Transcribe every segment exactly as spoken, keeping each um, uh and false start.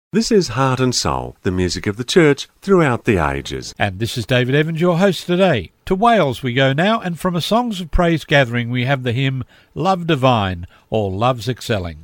This is Heart and Soul, the music of the church throughout the ages. And this is David Evans, your host today. To Wales we go now, and from a Songs of Praise gathering we have the hymn Love Divine, or Love's Excelling.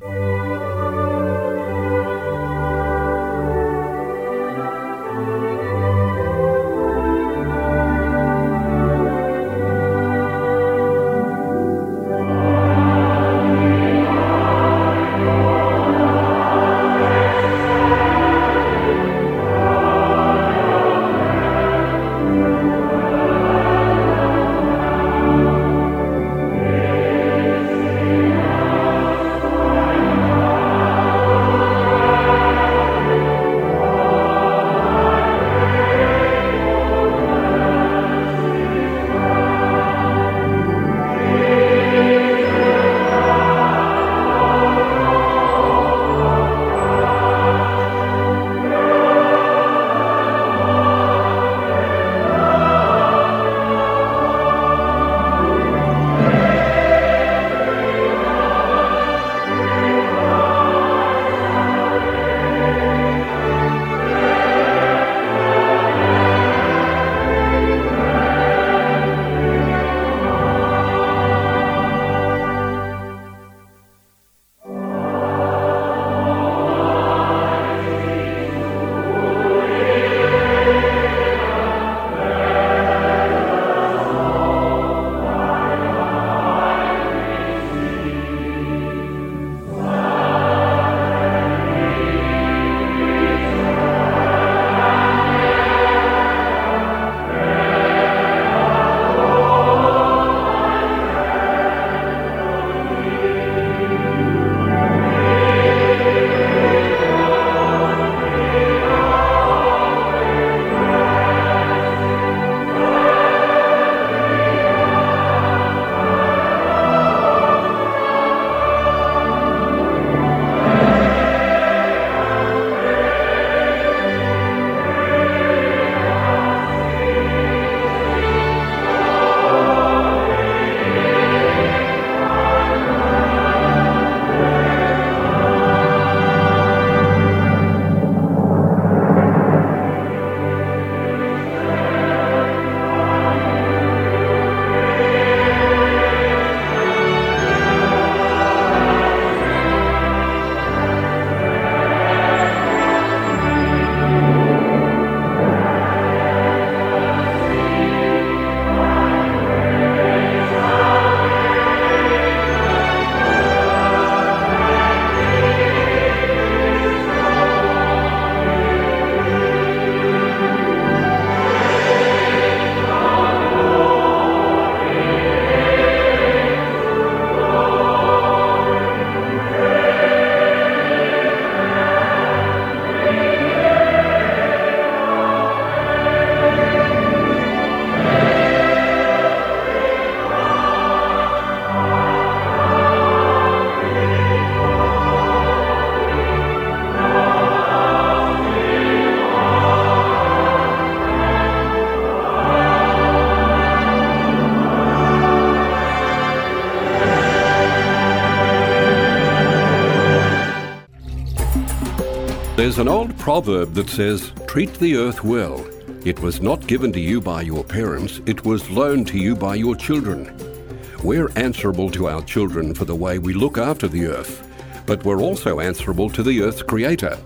There's an old proverb that says, treat the earth well. It was not given to you by your parents, it was loaned to you by your children. We're answerable to our children for the way we look after the earth, but we're also answerable to the earth's creator.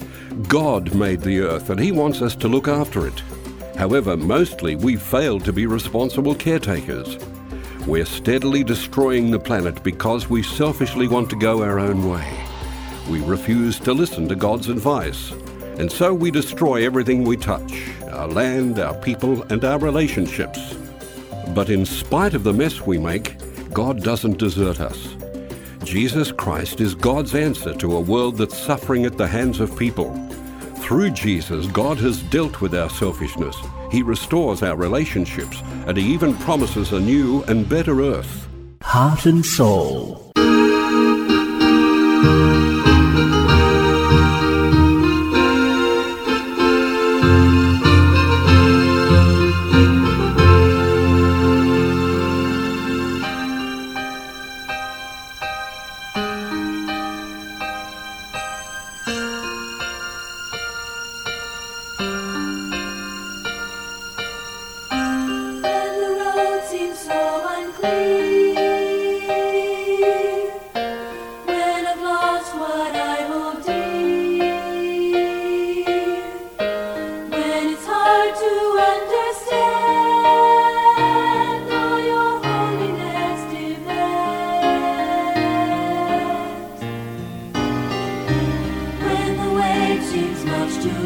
God made the earth and he wants us to look after it. However, mostly we've failed to be responsible caretakers. We're steadily destroying the planet because we selfishly want to go our own way. We refuse to listen to God's advice, and so we destroy everything we touch, our land, our people, and our relationships. But in spite of the mess we make, God doesn't desert us. Jesus Christ is God's answer to a world that's suffering at the hands of people. Through Jesus, God has dealt with our selfishness. He restores our relationships, and he even promises a new and better earth. Heart and Soul. much too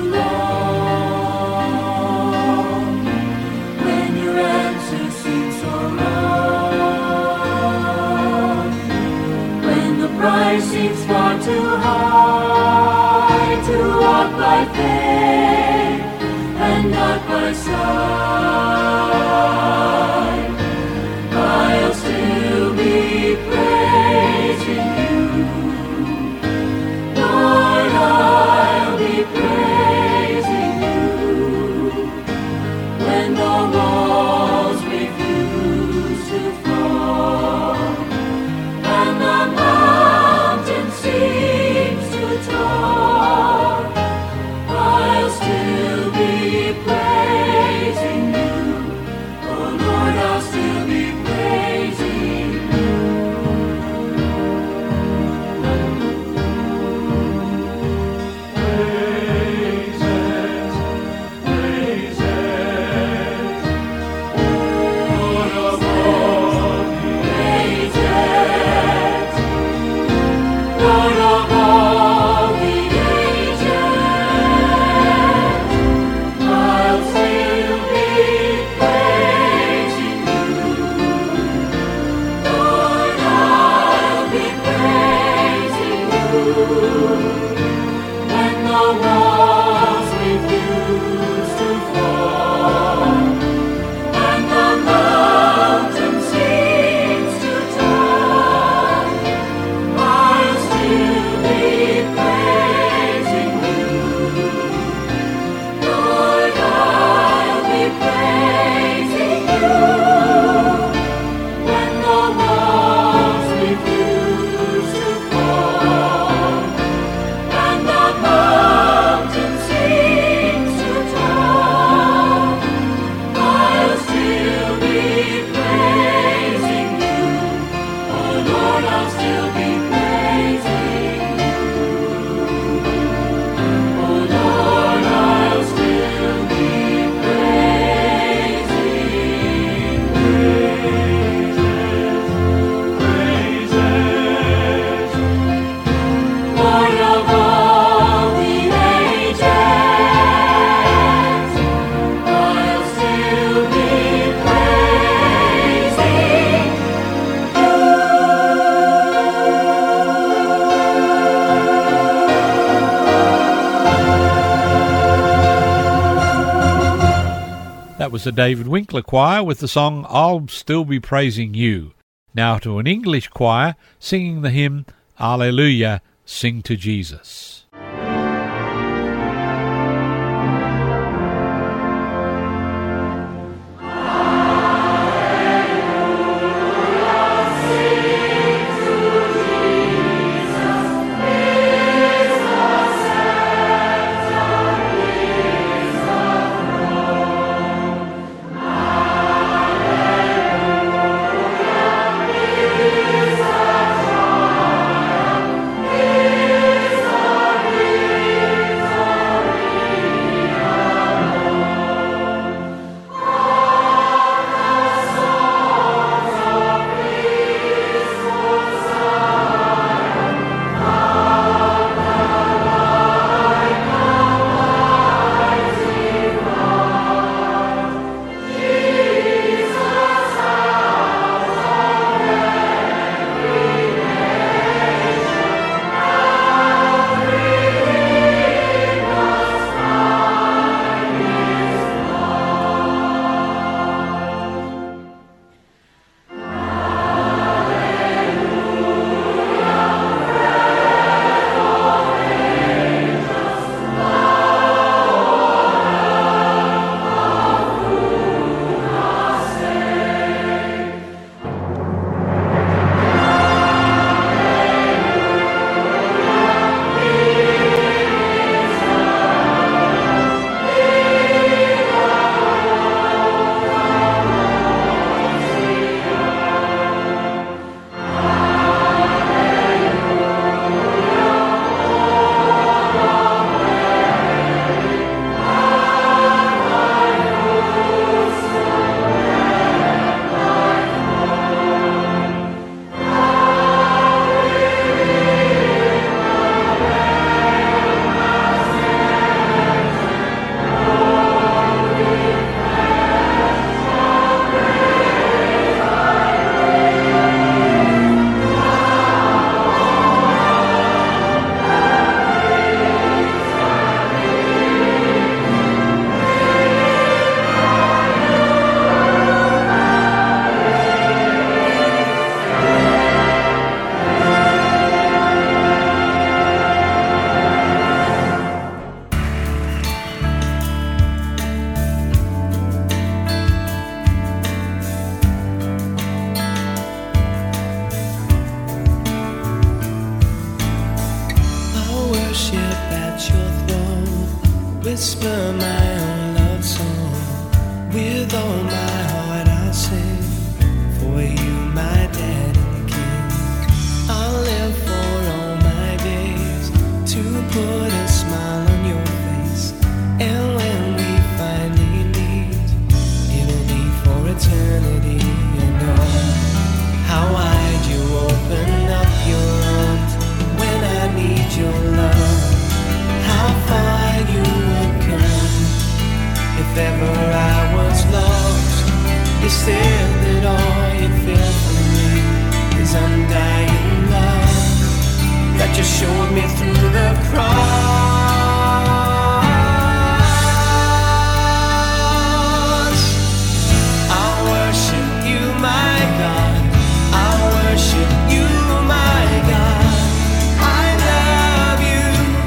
long. When your answer seems so wrong, when the price seems far too high to walk by faith and not by sight, I'll still be praising you. Lord, I'll be praising you. When the walls refuse to fall and the mountain seems too tall, I'll still be praising you. Oh Lord, I'll still be praising you. Praises, praises, Lord of all the ages, Lord of all the ages, I'll still be praising you. Lord, I'll be praising you. When the walls refuse to fall and the mountain seems too tall, I'll still be praising you. Lord, I'll be praising you. When the walls refuse to fall and the mountain seems too tall, I'll still be praising you. Oh Lord, I'll still be praising you. Oh Lord, I'll still be praising praises, praises, Lord of all the ages, I'll still be praising you. That was the David Winkler Choir with the song I'll Still Be Praising You. Now to an English choir singing the hymn Alleluia, Sing to Jesus. Is whisper my own love song. With all my heart I'll sing for you, my dad and king. I'll live for all my days to put a smile on your face. And when we finally meet, it'll be for eternity. You know how wide you open up your arms when I need your love. How far you would come if ever I was lost. You said that all you feel for me is undying love, that you showed me through the cross. I'll worship you, my God. I'll worship you, my God. I love you.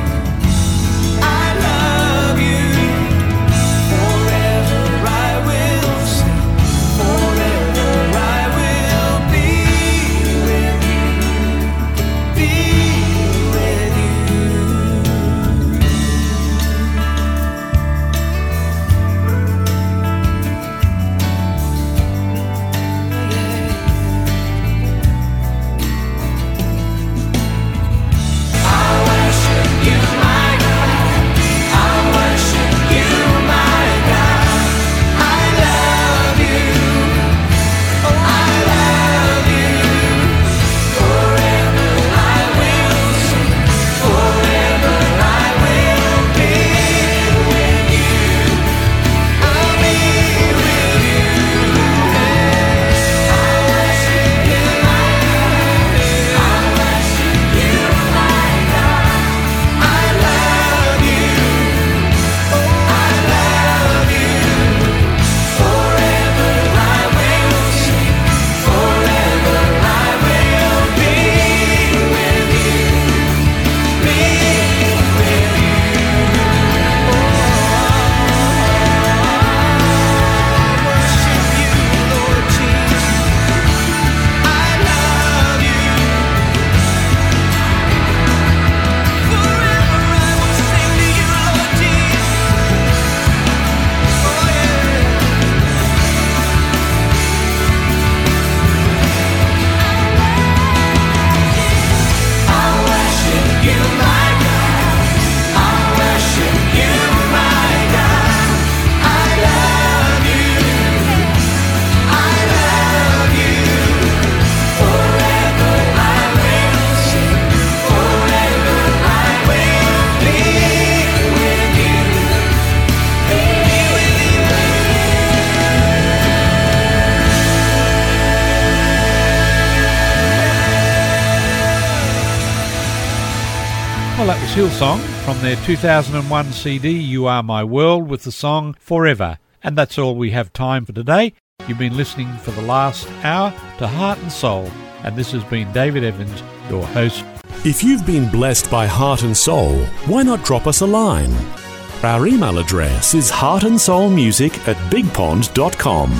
Well, that was Hillsong from their two thousand one C D, You Are My World, with the song Forever. And that's all we have time for today. You've been listening for the last hour to Heart and Soul, and this has been David Evans, your host. If you've been blessed by Heart and Soul, why not drop us a line? Our email address is heartandsoulmusic at bigpond dot com.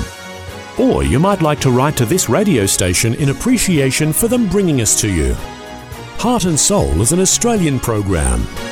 Or you might like to write to this radio station in appreciation for them bringing us to you. Heart and Soul is an Australian program